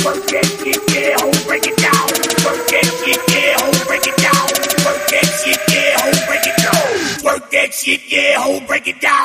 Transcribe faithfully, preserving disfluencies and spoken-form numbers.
Work that shit, yeah, ho, break it down. Work that shit, yeah, ho, break it down. Work that shit, yeah, ho, break it down. Work that shit, yeah, ho, break it down.